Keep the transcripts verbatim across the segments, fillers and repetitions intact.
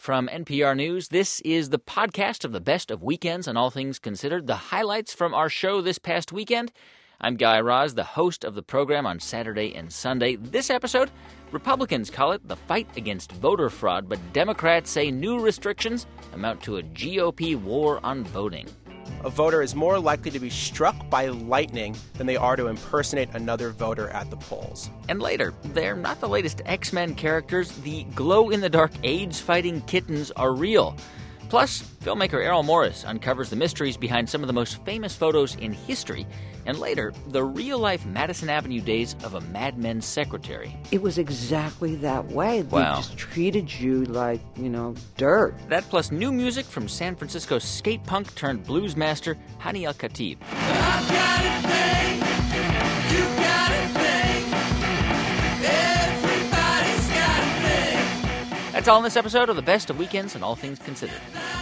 From N P R News, this is the podcast of the best of weekends and all things considered, the highlights from our show this past weekend. I'm Guy Raz, the host of the program on Saturday and Sunday. This episode, Republicans call it the fight against voter fraud, but Democrats say new restrictions amount to a G O P war on voting. A voter is more likely to be struck by lightning than they are to impersonate another voter at the polls. And later, they're not the latest X-Men characters. The glow-in-the-dark AIDS-fighting kittens are real. Plus, filmmaker Errol Morris uncovers the mysteries behind some of the most famous photos in history. And later, the real-life Madison Avenue days of a Mad Men secretary. It was exactly that way. They Wow. just treated you like, you know, dirt. That plus new music from San Francisco skate punk turned blues master Hani El Khatib. I've got a thing, you've got a thing, everybody's got a thing. That's all in this episode of the best of weekends and all things considered.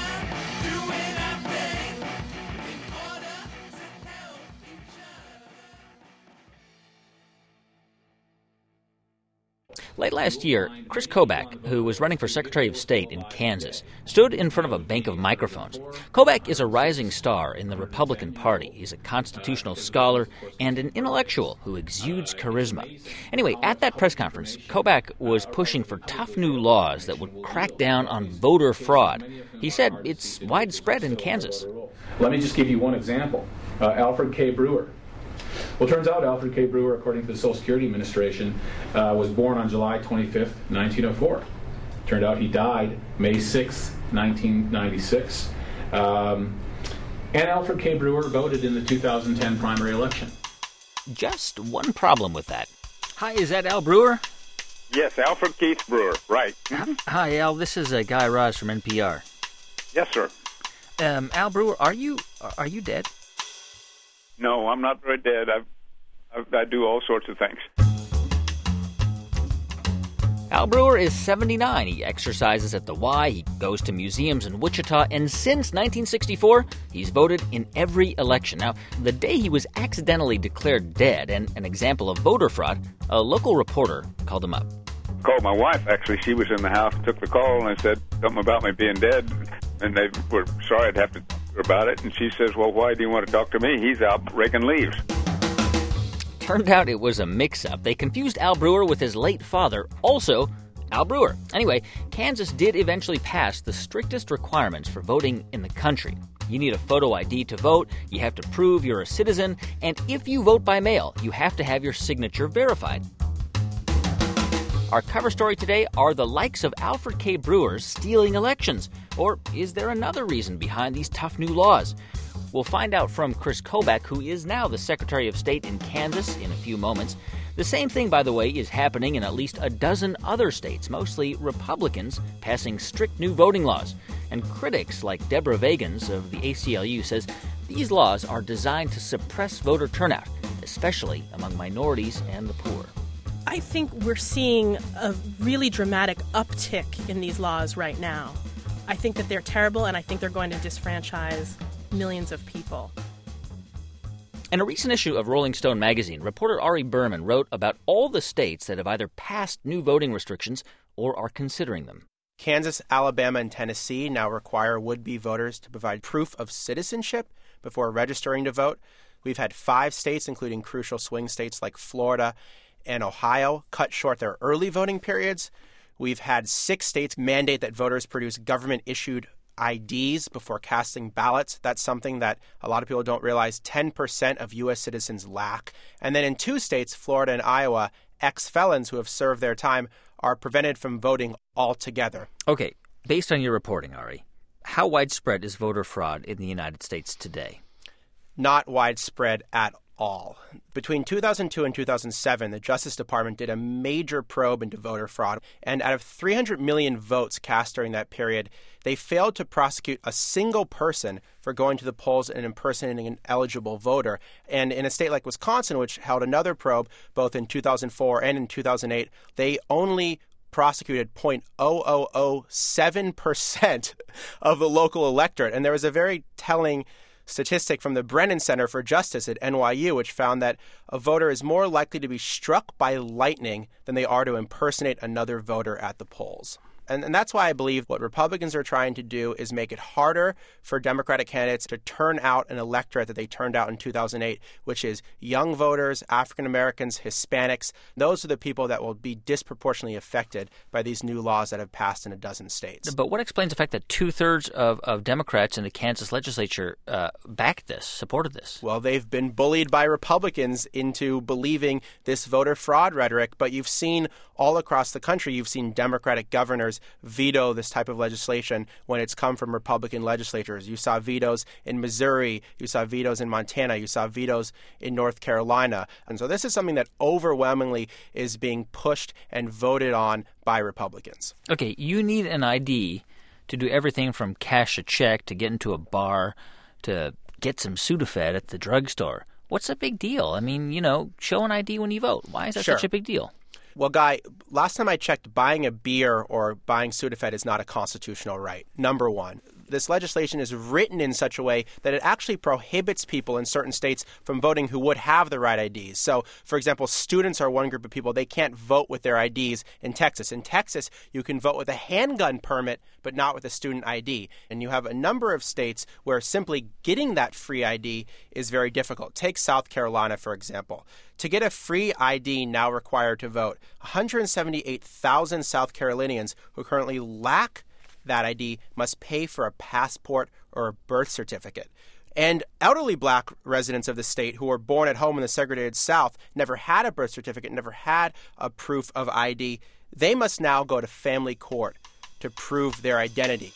Late last year, Chris Kobach, who was running for Secretary of State in Kansas, stood in front of a bank of microphones. Kobach is a rising star in the Republican Party. He's a constitutional scholar and an intellectual who exudes charisma. Anyway, at that press conference, Kobach was pushing for tough new laws that would crack down on voter fraud. He said it's widespread in Kansas. Let me just give you one example. Uh, Alfred K. Brewer. Well, it turns out Alfred K. Brewer, according to the Social Security Administration, uh, was born on July twenty-fifth, nineteen oh four. Turned out he died May sixth, nineteen ninety-six. Um, and Alfred K. Brewer voted in the two thousand ten primary election. Just one problem with that. Hi, is that Al Brewer? Yes, Alfred Keith Brewer, right. Hi, Al. This is uh, Guy Raz from N P R. Yes, sir. Um, Al Brewer, are you are you dead? No, I'm not very dead. I've, I've, I do all sorts of things. Al Brewer is seventy-nine. He exercises at the Y, he goes to museums in Wichita, and since nineteen sixty-four, he's voted in every election. Now, the day he was accidentally declared dead, and an example of voter fraud, a local reporter called him up. Called my wife, actually. She was in the house, took the call, and I said something about me being dead, and they were sorry I'd have to talk to her about it. And she says, well, why do you want to talk to me? He's out raking leaves. Turned out it was a mix-up. They confused Al Brewer with his late father, also Al Brewer. Anyway, Kansas did eventually pass the strictest requirements for voting in the country. You need a photo I D to vote, you have to prove you're a citizen, and if you vote by mail, you have to have your signature verified. Our cover story today are the likes of Alfred K. Brewer stealing elections. Or is there another reason behind these tough new laws? We'll find out from Chris Kobach, who is now the Secretary of State in Kansas, in a few moments. The same thing, by the way, is happening in at least a dozen other states, mostly Republicans, passing strict new voting laws. And critics like Deborah Vagans of the A C L U says these laws are designed to suppress voter turnout, especially among minorities and the poor. I think we're seeing a really dramatic uptick in these laws right now. I think that they're terrible, and I think they're going to disfranchise millions of people. In a recent issue of Rolling Stone magazine, reporter Ari Berman wrote about all the states that have either passed new voting restrictions or are considering them. Kansas, Alabama, and Tennessee now require would-be voters to provide proof of citizenship before registering to vote. We've had five states, including crucial swing states like Florida and Ohio, cut short their early voting periods. We've had six states mandate that voters produce government-issued I Ds before casting ballots. That's something that a lot of people don't realize ten percent of U S citizens lack. And then in two states, Florida and Iowa, ex-felons who have served their time are prevented from voting altogether. Okay, based on your reporting, Ari, how widespread is voter fraud in the United States today? Not widespread at all. Between two thousand two and two thousand seven, the Justice Department did a major probe into voter fraud, and out of three hundred million votes cast during that period, they failed to prosecute a single person for going to the polls and impersonating an eligible voter. And in a state like Wisconsin, which held another probe both in two thousand four and in two thousand eight, they only prosecuted zero point zero zero zero seven percent of the local electorate. And there was a very telling statistic from the Brennan Center for Justice at N Y U, which found that a voter is more likely to be struck by lightning than they are to impersonate another voter at the polls. And, and that's why I believe what Republicans are trying to do is make it harder for Democratic candidates to turn out an electorate that they turned out in two thousand eight, which is young voters, African Americans, Hispanics. Those are the people that will be disproportionately affected by these new laws that have passed in a dozen states. But what explains the fact that two-thirds of, of Democrats in the Kansas legislature uh, backed this, supported this? Well, they've been bullied by Republicans into believing this voter fraud rhetoric, but you've seen all across the country, you've seen Democratic governors veto this type of legislation when it's come from Republican legislatures. You saw vetoes in Missouri, you saw vetoes in Montana, you saw vetoes in North Carolina. And so this is something that overwhelmingly is being pushed and voted on by Republicans. Okay, you need an I D to do everything from cash a check to get into a bar to get some Sudafed at the drugstore. What's the big deal? I mean, you know, show an I D when you vote. Why is that Sure. such a big deal? Well, Guy, last time I checked, buying a beer or buying Sudafed is not a constitutional right, number one. This legislation is written in such a way that it actually prohibits people in certain states from voting who would have the right I Ds. So, for example, students are one group of people. They can't vote with their I Ds in Texas. In Texas, you can vote with a handgun permit, but not with a student I D. And you have a number of states where simply getting that free I D is very difficult. Take South Carolina, for example. To get a free I D now required to vote, one hundred seventy-eight thousand South Carolinians who currently lack that I D must pay for a passport or a birth certificate. And elderly black residents of the state who were born at home in the segregated South, never had a birth certificate, never had a proof of I D. They must now go to family court to prove their identity.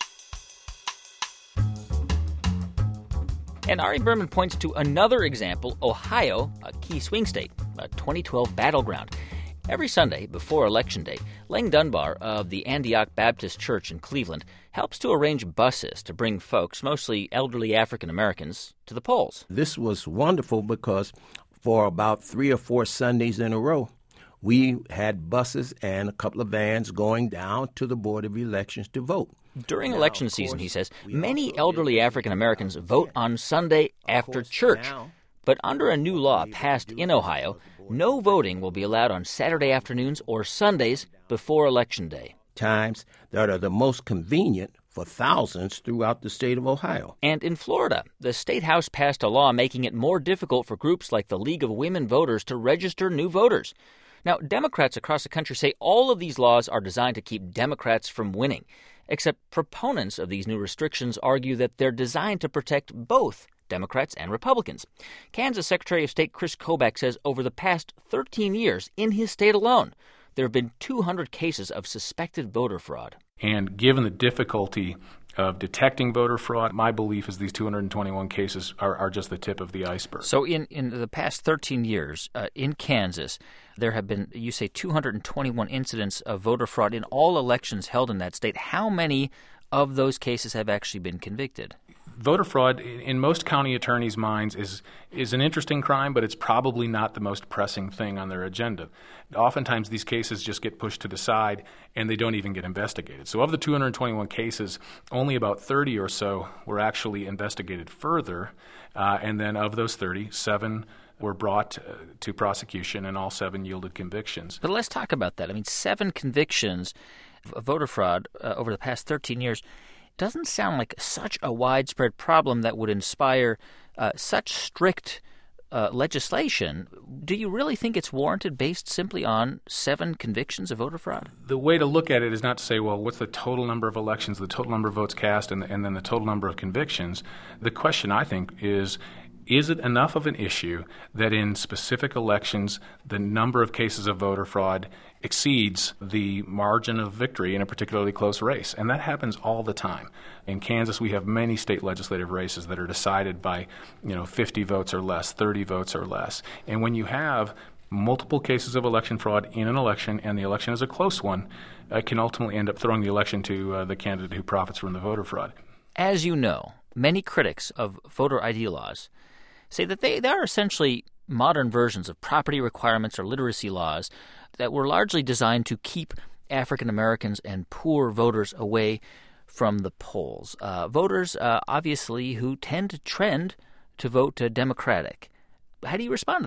And Ari Berman points to another example, Ohio, a key swing state, a twenty twelve battleground. Every Sunday before Election Day, Lang Dunbar of the Antioch Baptist Church in Cleveland helps to arrange buses to bring folks, mostly elderly African Americans, to the polls. This was wonderful because for about three or four Sundays in a row, we had buses and a couple of vans going down to the Board of Elections to vote. During Now, election of season, course, he says, we many also elderly did- African Americans vote on Sunday after course, church. now, But under a new law we passed do in have Ohio, the Board no of voting will be allowed on Saturday afternoons or Sundays before Election Day. Times that are the most convenient for thousands throughout the state of Ohio. And in Florida, the state house passed a law making it more difficult for groups like the League of Women Voters to register new voters. Now, Democrats across the country say all of these laws are designed to keep Democrats from winning, except proponents of these new restrictions argue that they're designed to protect both Democrats and Republicans. Kansas Secretary of State Chris Kobach says over the past thirteen years in his state alone, there have been two hundred cases of suspected voter fraud. And given the difficulty of detecting voter fraud, my belief is these two hundred twenty-one cases are, are just the tip of the iceberg. So in, in the past thirteen years uh, in Kansas, there have been, you say, two hundred twenty-one incidents of voter fraud in all elections held in that state. How many of those cases have actually been convicted? Voter fraud, in most county attorneys' minds, is is an interesting crime, but it's probably not the most pressing thing on their agenda. Oftentimes, these cases just get pushed to the side, and they don't even get investigated. So of the two hundred twenty-one cases, only about thirty or so were actually investigated further, uh, and then of those thirty, seven were brought uh, to prosecution, and all seven yielded convictions. But let's talk about that. I mean, seven convictions of voter fraud uh, over the past thirteen years doesn't sound like such a widespread problem that would inspire uh, such strict uh, legislation. Do you really think it's warranted based simply on seven convictions of voter fraud? The way to look at it is not to say, well, what's the total number of elections, the total number of votes cast, and, and then the total number of convictions. The question, I think, is, is it enough of an issue that in specific elections the number of cases of voter fraud exceeds the margin of victory in a particularly close race? And that happens all the time. In Kansas, we have many state legislative races that are decided by, you know, fifty votes or less, thirty votes or less. And when you have multiple cases of election fraud in an election, and the election is a close one, it can ultimately end up throwing the election to uh, the candidate who profits from the voter fraud. As you know, many critics of voter I D laws say that they, they are essentially modern versions of property requirements or literacy laws that were largely designed to keep African Americans and poor voters away from the polls. Uh, voters, uh, obviously, who tend to trend to vote uh, Democratic. How do you respond to that?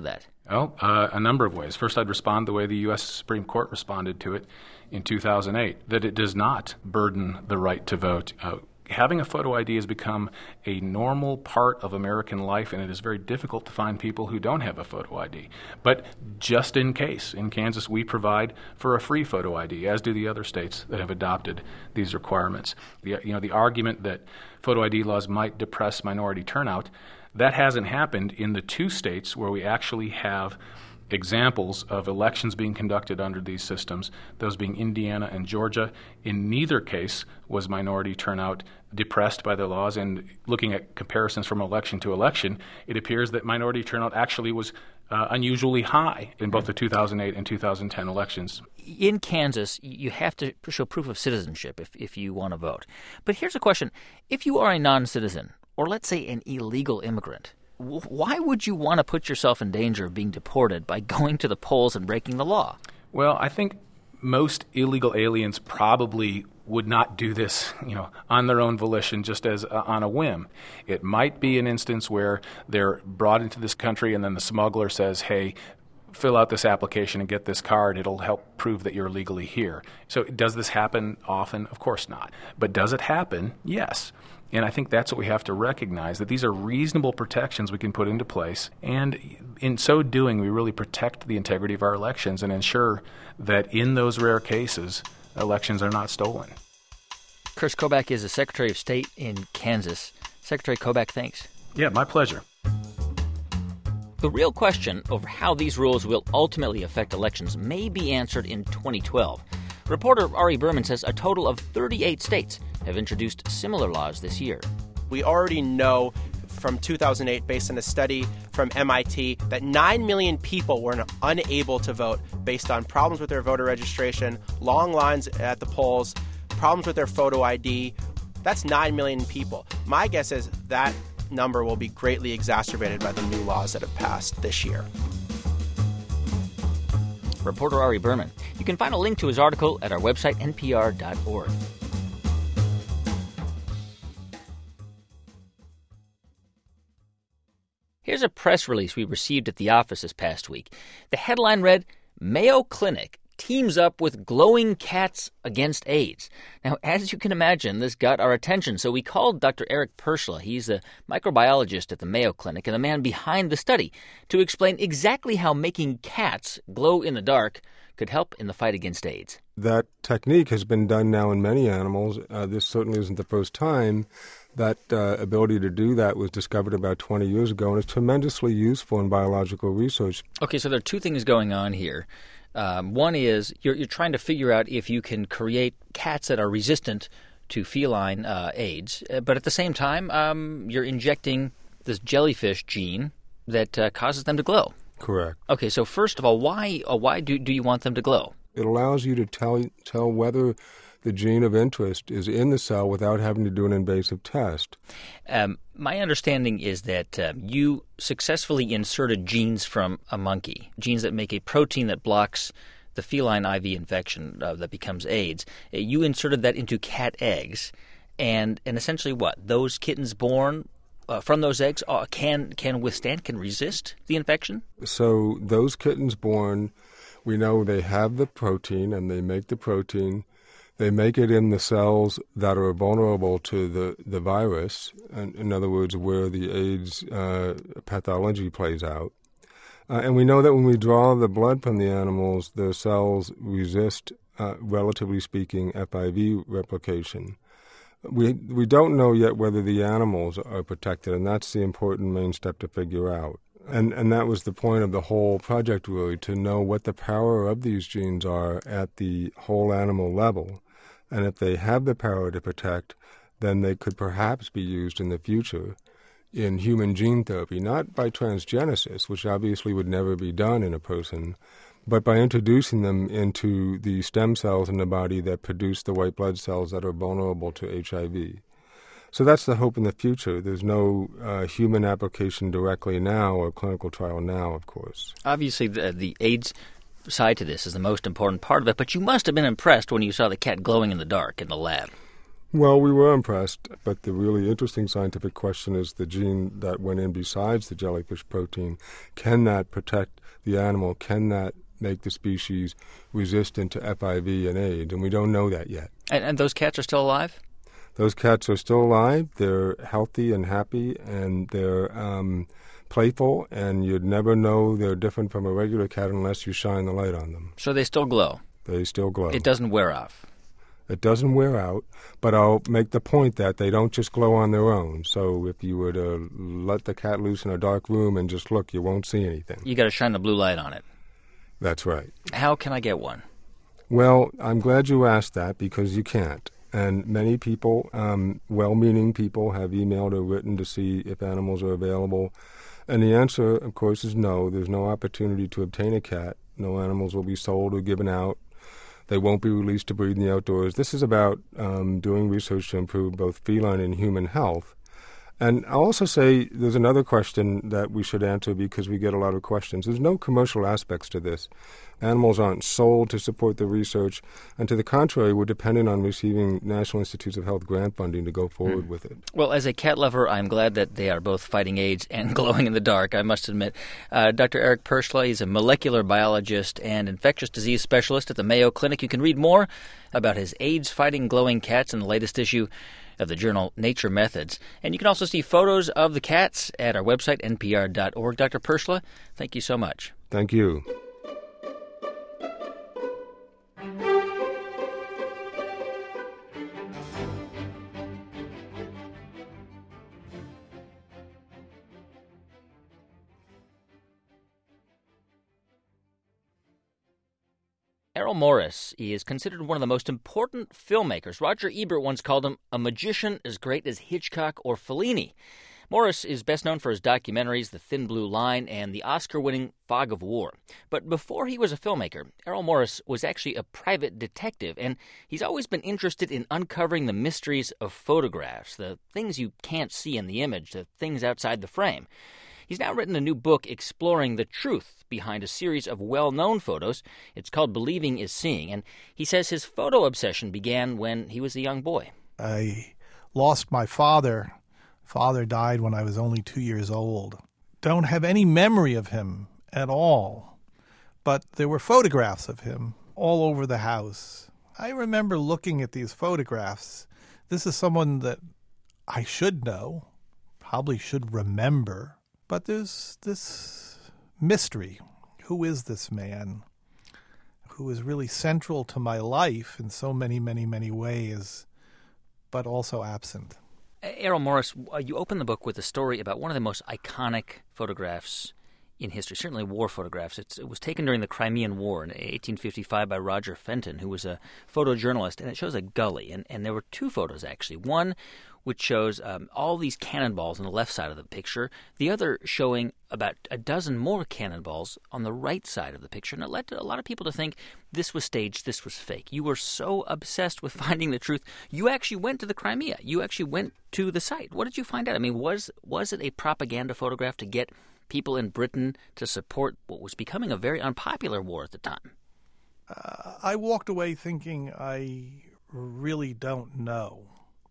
Well, uh, a number of ways. First, I'd respond the way the U S Supreme Court responded to it in two thousand eight, that it does not burden the right to vote. Uh, having a photo I D has become a normal part of American life, and it is very difficult to find people who don't have a photo I D. But just in case, in Kansas, we provide for a free photo I D, as do the other states that have adopted these requirements. The, you know, the argument that photo I D laws might depress minority turnout, that hasn't happened in the two states where we actually have examples of elections being conducted under these systems, those being Indiana and Georgia. In neither case was minority turnout depressed by the laws, and looking at comparisons from election to election, it appears that minority turnout actually was uh, unusually high in both the two thousand eight and two thousand ten elections. In Kansas, you have to show proof of citizenship if, if you want to vote. But here's a question. If you are a non-citizen, or let's say an illegal immigrant, why would you want to put yourself in danger of being deported by going to the polls and breaking the law? Well, I think most illegal aliens probably would not do this, you know, on their own volition, just as uh, on a whim. It might be an instance where they're brought into this country and then the smuggler says, hey, fill out this application and get this card. It'll help prove that you're legally here. So does this happen often? Of course not. But does it happen? Yes. And I think that's what we have to recognize, that these are reasonable protections we can put into place. And in so doing, we really protect the integrity of our elections and ensure that in those rare cases, elections are not stolen. Chris Kobach is the Secretary of State in Kansas. Secretary Kobach, thanks. Yeah, my pleasure. The real question over how these rules will ultimately affect elections may be answered in twenty twelve. Reporter Ari Berman says a total of thirty-eight states have introduced similar laws this year. We already know from two thousand eight, based on a study from M I T, that nine million people were unable to vote based on problems with their voter registration, long lines at the polls, problems with their photo I D. That's nine million people. My guess is that number will be greatly exacerbated by the new laws that have passed this year. Reporter Ari Berman. You can find a link to his article at our website, N P R dot org. Here's a press release we received at the office this past week. The headline read, Mayo Clinic teams up with glowing cats against AIDS. Now, as you can imagine, this got our attention, so we called Doctor Eric Pershla. He's a microbiologist at the Mayo Clinic and the man behind the study to explain exactly how making cats glow in the dark could help in the fight against AIDS. That technique has been done now in many animals. Uh, this certainly isn't the first time. That uh, ability to do that was discovered about twenty years ago, and it's tremendously useful in biological research. Okay, so there are two things going on here. Um, one is you're, you're trying to figure out if you can create cats that are resistant to feline uh, AIDS, but at the same time, um, you're injecting this jellyfish gene that uh, causes them to glow. Correct. Okay, so first of all, why uh, why do, do you want them to glow? It allows you to tell tell whether the gene of interest is in the cell without having to do an invasive test. Um, my understanding is that uh, you successfully inserted genes from a monkey, genes that make a protein that blocks the feline I V infection uh, that becomes AIDS. Uh, you inserted that into cat eggs, and and essentially what? Those kittens born uh, from those eggs uh, can can withstand, can resist the infection? So those kittens born, we know they have the protein, and they make the protein. They make it in the cells that are vulnerable to the, the virus, in, in other words, where the AIDS uh, pathology plays out. Uh, and we know that when we draw the blood from the animals, their cells resist, uh, relatively speaking, F I V replication. We we don't know yet whether the animals are protected, and that's the important main step to figure out. And and that was the point of the whole project, really, to know what the power of these genes are at the whole animal level. And if they have the power to protect, then they could perhaps be used in the future in human gene therapy, not by transgenesis, which obviously would never be done in a person, but by introducing them into the stem cells in the body that produce the white blood cells that are vulnerable to H I V. So that's the hope in the future. There's no uh, human application directly now or clinical trial now, of course. Obviously, the, the AIDS side to this is the most important part of it, but you must have been impressed when you saw the cat glowing in the dark in the lab. Well, we were impressed, but the really interesting scientific question is the gene that went in besides the jellyfish protein. Can that protect the animal? Can that make the species resistant to F I V and AIDS? And we don't know that yet. And, and those cats are still alive? Those cats are still alive. They're healthy and happy, and they're um, playful, and you'd never know they're different from a regular cat unless you shine the light on them. So they still glow? They still glow. It doesn't wear off? It doesn't wear out, but I'll make the point that they don't just glow on their own. So if you were to let the cat loose in a dark room and just look, you won't see anything. You got to shine the blue light on it. That's right. How can I get one? Well, I'm glad you asked that because you can't. And many people, um, well-meaning people, have emailed or written to see if animals are available. And the answer, of course, is no. There's no opportunity to obtain a cat. No animals will be sold or given out. They won't be released to breed in the outdoors. This is about um, doing research to improve both feline and human health. And I'll also say there's another question that we should answer because we get a lot of questions. There's no commercial aspects to this. Animals aren't sold to support the research, and to the contrary, we're dependent on receiving National Institutes of Health grant funding to go forward hmm. with it. Well, as a cat lover, I'm glad that they are both fighting AIDS and glowing in the dark, I must admit. Uh, Doctor Eric Perschla, he's a molecular biologist and infectious disease specialist at the Mayo Clinic. You can read more about his AIDS-fighting glowing cats in the latest issue of the journal Nature Methods. And you can also see photos of the cats at our website, N P R dot org. Doctor Perschla, thank you so much. Thank you. Errol Morris is considered one of the most important filmmakers. Roger Ebert once called him a magician as great as Hitchcock or Fellini. Morris is best known for his documentaries The Thin Blue Line and the Oscar-winning Fog of War. But before he was a filmmaker, Errol Morris was actually a private detective, and he's always been interested in uncovering the mysteries of photographs, the things you can't see in the image, the things outside the frame. He's now written a new book exploring the truth behind a series of well-known photos. It's called Believing is Seeing, and he says his photo obsession began when he was a young boy. I lost my father. Father died when I was only two years old. Don't have any memory of him at all, but there were photographs of him all over the house. I remember looking at these photographs. This is someone that I should know, probably should remember. But there's this mystery. Who is this man who is really central to my life in so many, many, many ways, but also absent? Errol Morris, you open the book with a story about one of the most iconic photographs in history, certainly war photographs. It's, it was taken during the Crimean War in eighteen fifty-five by Roger Fenton, who was a photojournalist, and it shows a gully. And, and there were two photos, actually. One which shows um, all these cannonballs on the left side of the picture, the other showing about a dozen more cannonballs on the right side of the picture. And it led to a lot of people to think this was staged, this was fake. You were so obsessed with finding the truth, you actually went to the Crimea. You actually went to the site. What did you find out? I mean, was was it a propaganda photograph to get people in Britain to support what was becoming a very unpopular war at the time? Uh, I walked away thinking I really don't know.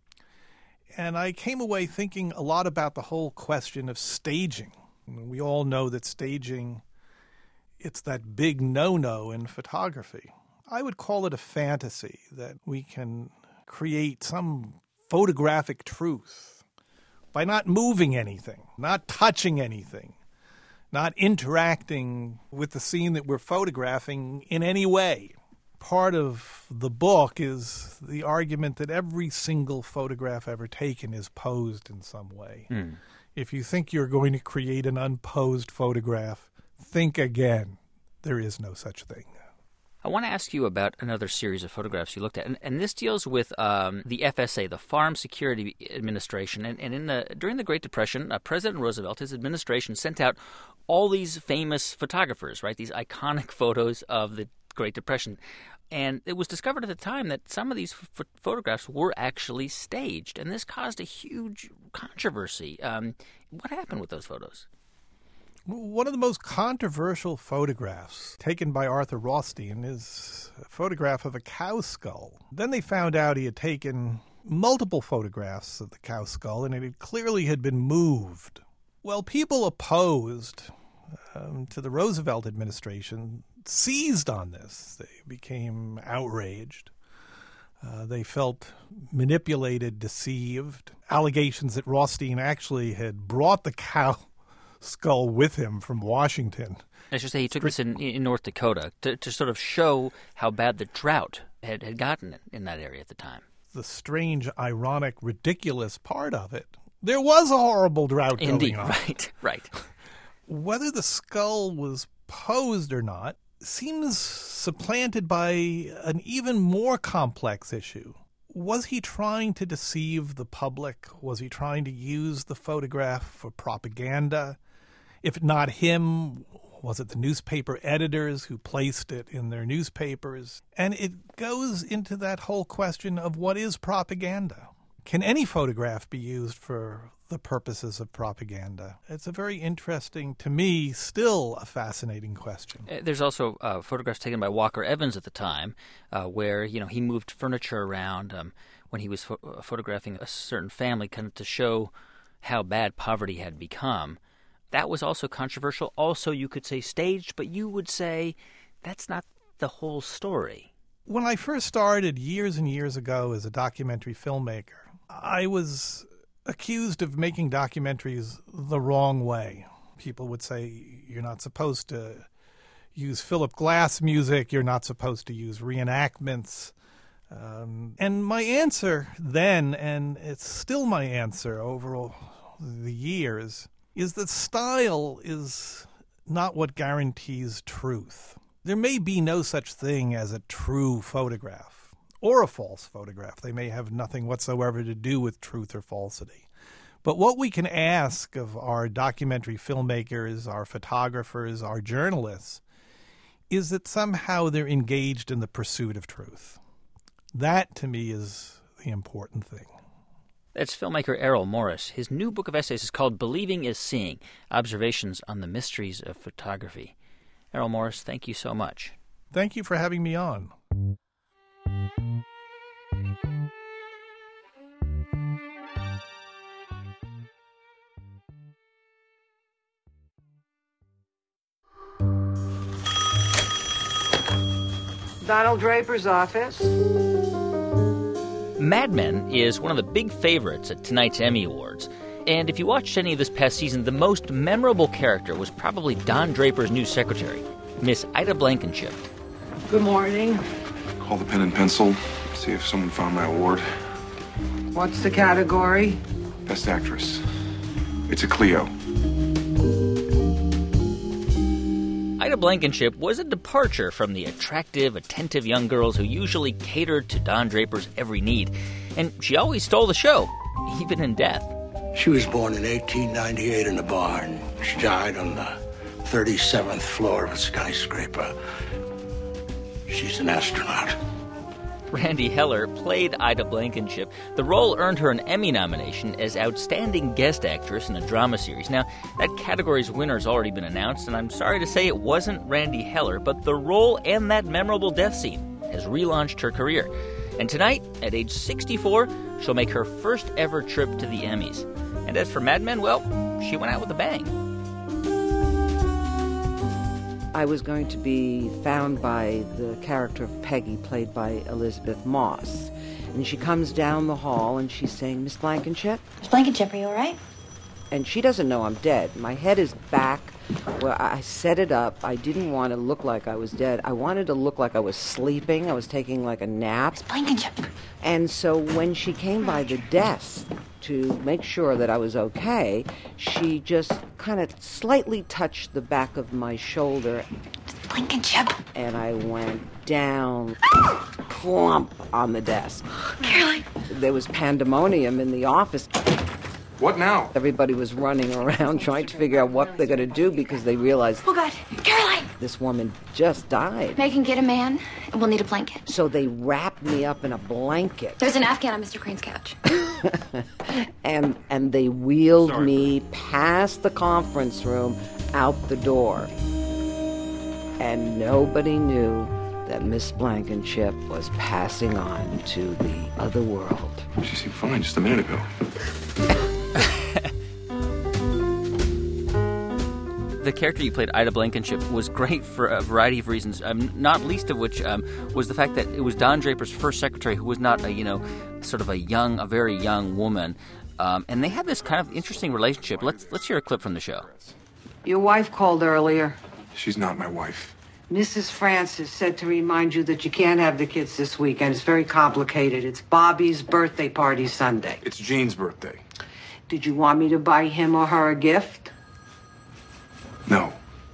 And I came away thinking a lot about the whole question of staging. We all know that staging, it's that big no-no in photography. I would call it a fantasy that we can create some photographic truth by not moving anything, not touching anything, not interacting with the scene that we're photographing in any way. Part of the book is the argument that every single photograph ever taken is posed in some way. Mm. If you think you're going to create an unposed photograph, think again. There is no such thing. I want to ask you about another series of photographs you looked at, and, and this deals with um, the F S A, the Farm Security Administration. And, and in the during the Great Depression, uh, President Roosevelt, his administration, sent out all these famous photographers, right? These iconic photos of the Great Depression. And it was discovered at the time that some of these f- photographs were actually staged, and this caused a huge controversy. Um, what happened with those photos? One of the most controversial photographs taken by Arthur Rothstein is a photograph of a cow skull. Then they found out he had taken multiple photographs of the cow skull, and it had clearly had been moved. Well, people opposed um, to the Roosevelt administration seized on this. They became outraged. Uh, they felt manipulated, deceived. Allegations that Rothstein actually had brought the cow skull with him from Washington. I should say he took this in, in North Dakota to, to sort of show how bad the drought had, had gotten in that area at the time. The strange, ironic, ridiculous part of it, there was a horrible drought Indeed, going on. right, right. Whether the skull was posed or not seems supplanted by an even more complex issue. Was he trying to deceive the public? Was he trying to use the photograph for propaganda? If not him, was it the newspaper editors who placed it in their newspapers? And it goes into that whole question of what is propaganda? Can any photograph be used for the purposes of propaganda? It's a very interesting, to me, still a fascinating question. There's also uh, photographs taken by Walker Evans at the time uh, where, you know, he moved furniture around um, when he was pho- photographing a certain family kind of to show how bad poverty had become. That was also controversial. Also, you could say staged, but you would say that's not the whole story. When I first started years and years ago as a documentary filmmaker, I was accused of making documentaries the wrong way. People would say, you're not supposed to use Philip Glass music, you're not supposed to use reenactments. Um, and my answer then, and it's still my answer over all the years, is that style is not what guarantees truth. There may be no such thing as a true photograph or a false photograph. They may have nothing whatsoever to do with truth or falsity. But what we can ask of our documentary filmmakers, our photographers, our journalists, is that somehow they're engaged in the pursuit of truth. That, to me, is the important thing. That's filmmaker Errol Morris. His new book of essays is called Believing is Seeing, Observations on the Mysteries of Photography. Errol Morris, thank you so much. Thank you for having me on. Donald Draper's office. Mad Men is one of the big favorites at tonight's Emmy Awards. And if you watched any of this past season, the most memorable character was probably Don Draper's new secretary, Miss Ida Blankenship. Good morning. Call the pen and pencil, see if someone found my award. What's the category? Best Actress. It's a Clio. Ida Blankenship was a departure from the attractive, attentive young girls who usually catered to Don Draper's every need. And she always stole the show, even in death. She was born in eighteen ninety-eight in a barn. She died on the thirty-seventh floor of a skyscraper. She's an astronaut. Randy Heller played Ida Blankenship. The role earned her an Emmy nomination as Outstanding Guest Actress in a Drama Series. Now, that category's winner has already been announced, and I'm sorry to say it wasn't Randy Heller, but the role and that memorable death scene has relaunched her career. And tonight, at age sixty-four, she'll make her first ever trip to the Emmys. And as for Mad Men, well, she went out with a bang. I was going to be found by the character of Peggy, played by Elizabeth Moss. And she comes down the hall and she's saying, Miss Blankenship? Miss Blankenship, are you all right? And she doesn't know I'm dead. My head is back. Well, I set it up. I didn't want to look like I was dead. I wanted to look like I was sleeping. I was taking like a nap. Miss Blankenship. And so when she came by the desk to make sure that I was okay, she just kind of slightly touched the back of my shoulder. Blankenship. And I went down, plump on the desk. Caroline. There was pandemonium in the office. What now? Everybody was running around trying to figure out what they're going to do because they realized... Oh, God. Caroline! This woman just died. Megan, get a man, and we'll need a blanket. So they wrapped me up in a blanket. There's an Afghan on Mister Crane's couch. and and they wheeled Sorry. me past the conference room out the door. And nobody knew that Miss Blankenship was passing on to the other world. She seemed fine just a minute ago. The character you played, Ida Blankenship, was great for a variety of reasons, um, not least of which um, was the fact that it was Don Draper's first secretary, who was not a, you know, sort of a young, a very young woman. Um, and they had this kind of interesting relationship. Let's let's hear a clip from the show. Your wife called earlier. She's not my wife. Missus Francis said to remind you that you can't have the kids this weekend. It's very complicated. It's Bobby's birthday party Sunday. It's Gene's birthday. Did you want me to buy him or her a gift? No.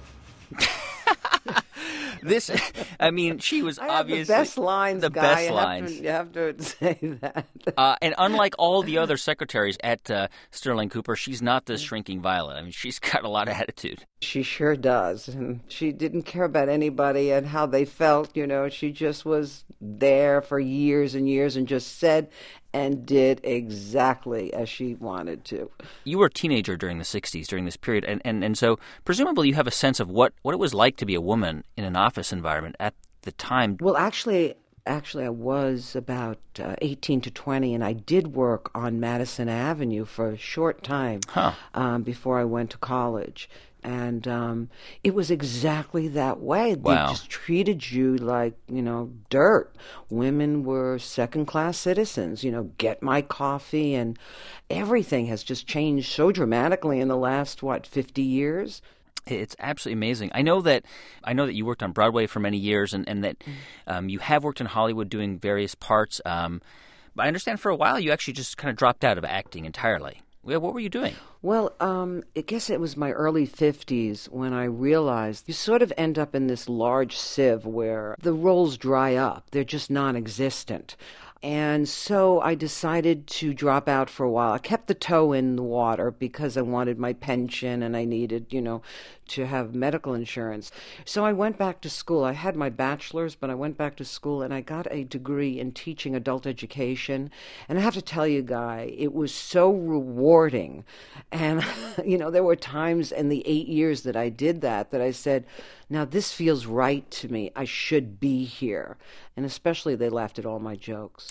This, I mean, she was I obviously have the best lines, the guy. best you lines. Have to, you have to say that. uh, and unlike all the other secretaries at uh, Sterling Cooper, she's not the shrinking violet. I mean, she's got a lot of attitude. She sure does. And she didn't care about anybody and how they felt, you know. She just was there for years and years and just said and did exactly as she wanted to. You were a teenager during the sixties, during this period, and, and, and so presumably you have a sense of what, what it was like to be a woman in an office environment at the time. Well, actually, actually, I was about uh, eighteen to twenty, and I did work on Madison Avenue for a short time huh. um, before I went to college. And um, it was exactly that way. Wow. They just treated you like, you know, dirt. Women were second-class citizens, you know, get my coffee, and everything has just changed so dramatically in the last, what, fifty years? It's absolutely amazing. I know that I know that you worked on Broadway for many years, and, and that um, you have worked in Hollywood doing various parts. Um, but I understand for a while you actually just kind of dropped out of acting entirely. What were you doing? Well, um, I guess it was my early fifties when I realized you sort of end up in this large sieve where the roles dry up. They're just non-existent. And so I decided to drop out for a while. I kept the toe in the water because I wanted my pension and I needed, you know, to have medical insurance. So I went back to school. I had my bachelor's, but I went back to school and I got a degree in teaching adult education. And I have to tell you, Guy, it was so rewarding. And, you know, there were times in the eight years that I did that that I said, now this feels right to me. I should be here. And especially they laughed at all my jokes.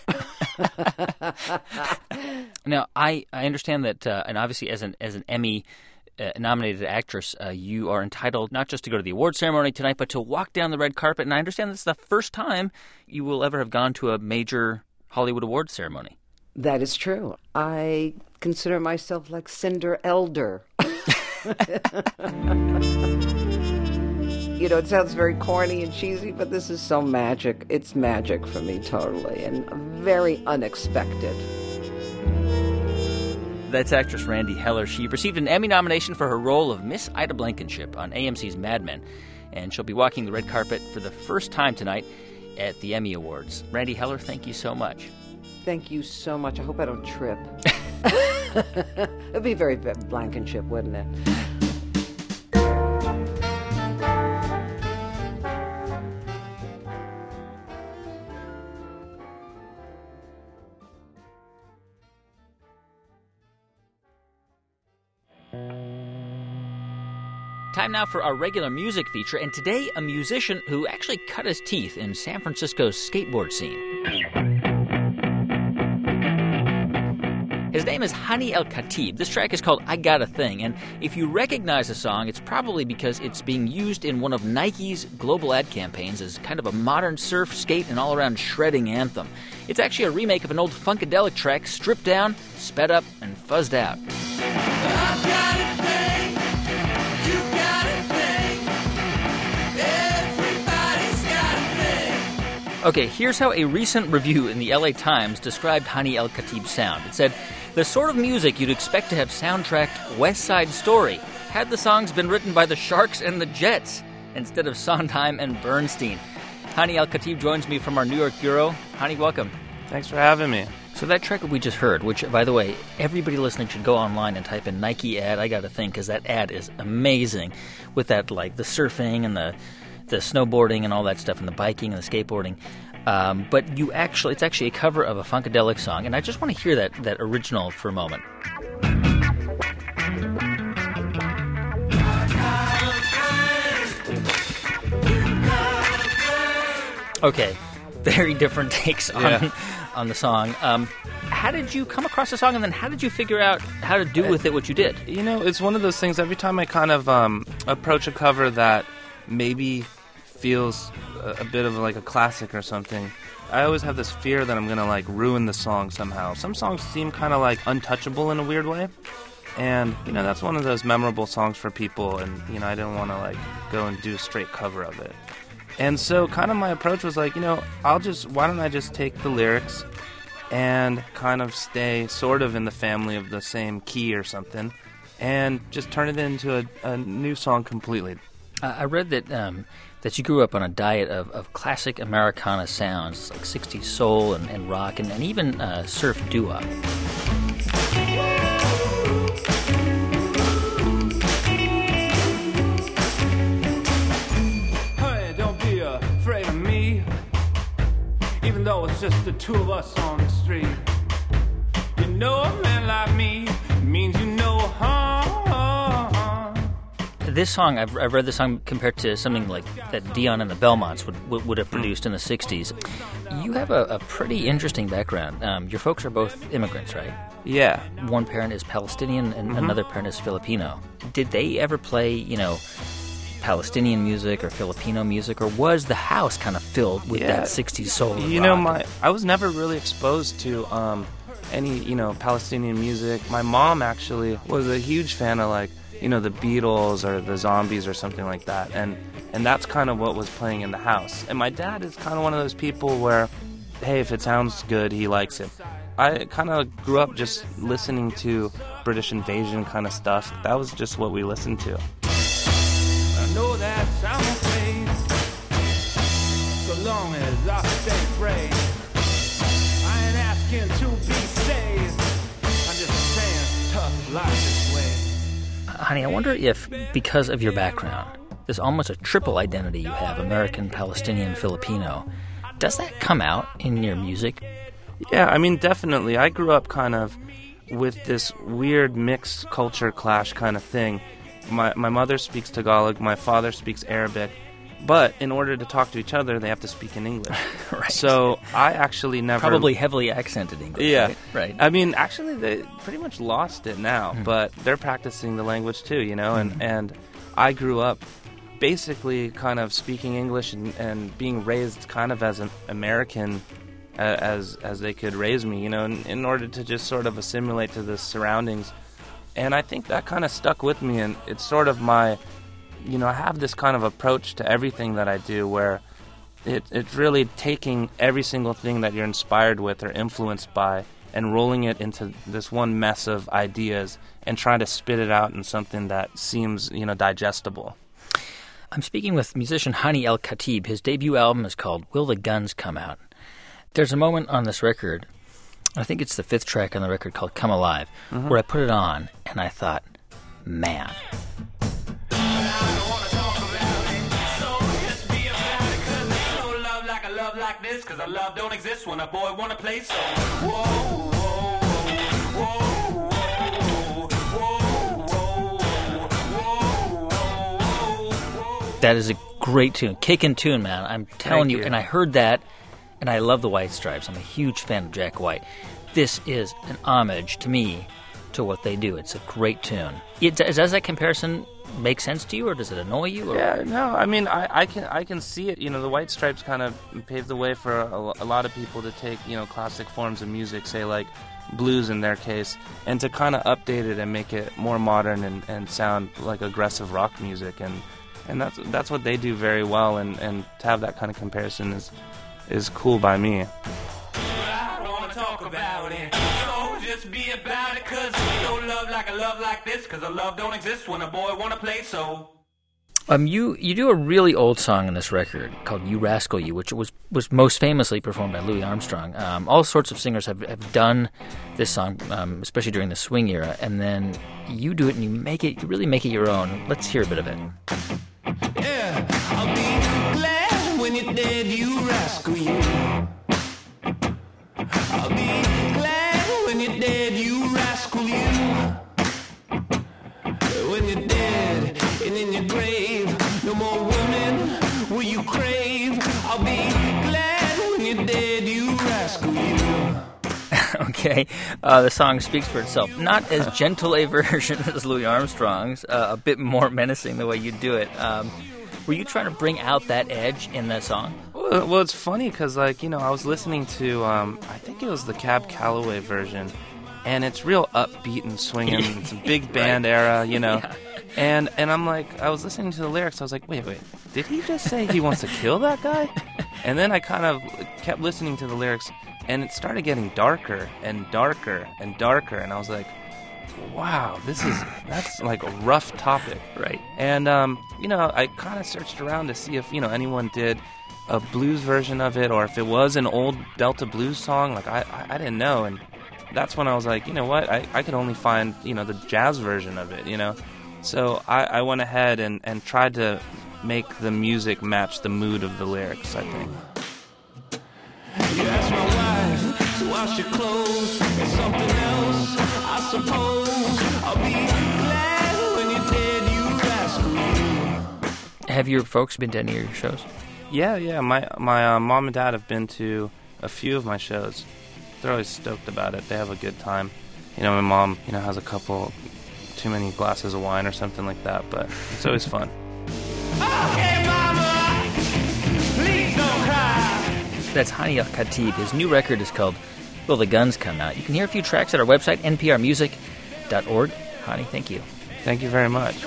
Now, I, I understand that, uh, and obviously as an as an Emmy Uh, nominated actress, uh, you are entitled not just to go to the award ceremony tonight, but to walk down the red carpet. And I understand this is the first time you will ever have gone to a major Hollywood awards ceremony. That is true. I consider myself like Cinder Elder. You know, it sounds very corny and cheesy, but this is so magic. It's magic for me, totally, and very unexpected. That's actress Randy Heller. She received an Emmy nomination for her role of Miss Ida Blankenship on A M C's Mad Men, and she'll be walking the red carpet for the first time tonight at the Emmy Awards. Randy Heller, thank you so much. Thank you so much. I hope I don't trip. It'd be very Blankenship, wouldn't it? Time now for our regular music feature, and today a musician who actually cut his teeth in San Francisco's skateboard scene. His name is Hani El Khatib. This track is called I Got a Thing, and if you recognize the song, it's probably because it's being used in one of Nike's global ad campaigns as kind of a modern surf, skate, and all-around shredding anthem. It's actually a remake of an old Funkadelic track, stripped down, sped up, and fuzzed out. I've got a thing, you got a thing, everybody's got a thing. Okay, here's how a recent review in the L A Times described Hani El Khatib's sound. It said, the sort of music you'd expect to have soundtracked West Side Story had the songs been written by the Sharks and the Jets instead of Sondheim and Bernstein. Hani El Khatib joins me from our New York bureau. Hani, welcome. Thanks for having me. So that track that we just heard, which, by the way, everybody listening should go online and type in Nike ad, I Got a Thing, because that ad is amazing with that, like, the surfing and the the snowboarding and all that stuff and the biking and the skateboarding. Um, but you actually, it's actually a cover of a Funkadelic song, and I just want to hear that, that original for a moment. Okay, very different takes on Yeah. on the song. Um, how did you come across the song, and then how did you figure out how to do with it what you did? You know, it's one of those things, every time I kind of um, approach a cover that maybe feels a, a bit of like a classic or something, I always have this fear that I'm going to like ruin the song somehow. Some songs seem kind of like untouchable in a weird way. And, you know, that's one of those memorable songs for people, and, you know, I didn't want to like go and do a straight cover of it. And so kind of my approach was like, you know, I'll just, why don't I just take the lyrics and kind of stay sort of in the family of the same key or something, and just turn it into a, a new song completely. Uh, I read that um, that you grew up on a diet of, of classic Americana sounds, like sixties soul and, and rock, and, and even uh, surf doo-wop. Hey, don't be afraid of me, even though it's just the two of us on the street. You know a man like me means you know harm. This song, I've, I've read the song compared to something like that Dion and the Belmonts would would, would have produced in the sixties. You have a, a pretty interesting background. Um, your folks are both immigrants, right? Yeah. One parent is Palestinian and Mhm. another parent is Filipino. Did they ever play, you know, Palestinian music or Filipino music, or was the house kind of filled with Yeah. that sixties soul and You rock? know, my I was never really exposed to um, any, you know, Palestinian music. My mom actually was a huge fan of, like, you know, the Beatles or the Zombies or something like that, and and that's kind of what was playing in the house. And my dad is kind of one of those people where, hey, if it sounds good, he likes it. I kind of grew up just listening to British invasion kind of stuff. That was just what we listened to. I know that sounds great, so long as I stay brave. I ain't asking to be saved, I'm just saying tough life this way. Honey, I wonder if, because of your background, there's almost a triple identity you have, American, Palestinian, Filipino. Does that come out in your music? Yeah, I mean, definitely. I grew up kind of with this weird mixed culture clash kind of thing. My my mother speaks Tagalog, my father speaks Arabic, but in order to talk to each other, they have to speak in English. Right. So I actually never... Probably heavily accented English, Yeah. right? Right. I mean, actually, they pretty much lost it now, Mm. but they're practicing the language too, you know, and, Mm. and I grew up basically kind of speaking English and, and being raised kind of as an American uh, as as they could raise me, you know, in, in order to just sort of assimilate to the surroundings. And I think that kind of stuck with me, and it's sort of my, you know, I have this kind of approach to everything that I do where it, it's really taking every single thing that you're inspired with or influenced by and rolling it into this one mess of ideas and trying to spit it out in something that seems, you know, digestible. I'm speaking with musician Hani El Khatib. His debut album is called Will the Guns Come Out? There's a moment on this record, I think it's the fifth track on the record called Come Alive, Mhm. where I put it on and I thought, man. Love like this, cause a love don't exist when a boy wanna play so. Whoa, whoa, whoa, That is a great tune. Kickin' tune, man. I'm telling Thank you. you. And I heard that, and I love the White Stripes. I'm a huge fan of Jack White. This is an homage to me to what they do. It's a great tune. It, does, does that comparison make sense to you, or does it annoy you? Or? Yeah, no, I mean, I, I can I can see it. You know, the White Stripes kind of paved the way for a, a lot of people to take, you know, classic forms of music, say like blues in their case, and to kind of update it and make it more modern and, and sound like aggressive rock music. And, and that's that's what they do very well. And, and to have that kind of comparison is is cool by me. I don't wanna talk about it, so just be about it, cause no love like a love like this, cause a love don't exist when a boy wanna play so. Um, you you do a really old song on this record called "You Rascal You," which was was most famously performed by Louis Armstrong. Um, all sorts of singers have, have done this song, um, especially during the swing era, and then you do it and you make it, you really make it your own. Let's hear a bit of it. Yeah, I'll be glad when you're dead, you rascal you. I'll be glad when you're dead, you rascal you. When you're dead and in your grave, no more women will you crave. I'll be glad Okay, uh, the song speaks for itself. Not as gentle a version as Louis Armstrong's, uh, a bit more menacing the way you do it. Um, were you trying to bring out that edge in that song? Well, well it's funny because, like, you know, I was listening to, um, I think it was the Cab Calloway version, and it's real upbeat and swinging. It's a big band right. era, you know. Yeah. And and I'm like, I was listening to the lyrics. I was like, wait, wait, did he just say he wants to kill that guy? And then I kind of kept listening to the lyrics, and it started getting darker and darker and darker. And I was like, wow, this is, that's like a rough topic. Right. And, um, you know, I kind of searched around to see if, you know, anyone did a blues version of it or if it was an old Delta blues song. Like, I, I, I didn't know. And that's when I was like, you know what, I, I could only find, you know, the jazz version of it, you know. So I, I went ahead and, and tried to make the music match the mood of the lyrics, I think. You asked my wife to wash your clothes and something else, I suppose. I'll be glad when you're dead, you rascal. Have your folks been to any of your shows? Yeah, yeah. My, my uh, mom and dad have been to a few of my shows. They're always stoked about it. They have a good time. You know, my mom, you know, has a couple too many glasses of wine or something like that, but it's always fun. Okay, mama, please don't cry. That's Hani Al-Khatib. His new record is called Will the Guns Come Out? You can hear a few tracks at our website, n p r music dot org. Hani, thank you. Thank you very much.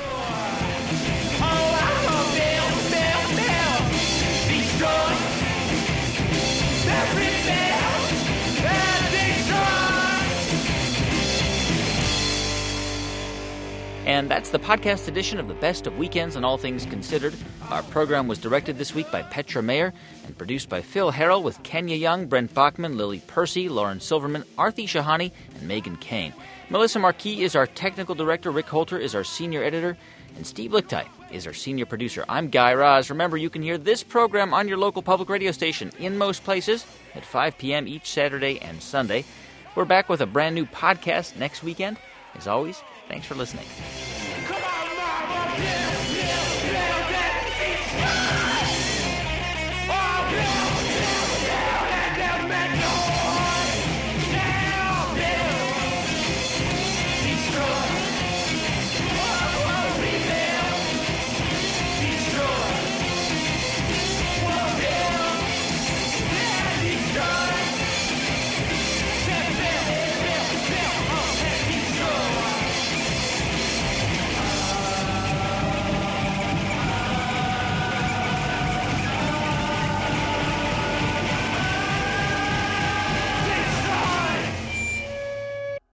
And that's the podcast edition of the Best of Weekends and All Things Considered. Our program was directed this week by Petra Mayer and produced by Phil Harrell with Kenya Young, Brent Bachman, Lily Percy, Lauren Silverman, Arthi Shahani, and Megan Kane. Melissa Marquis is our technical director, Rick Holter is our senior editor, and Steve Lichtai is our senior producer. I'm Guy Raz. Remember, you can hear this program on your local public radio station in most places at five p.m. each Saturday and Sunday. We're back with a brand new podcast next weekend. As always, thanks for listening.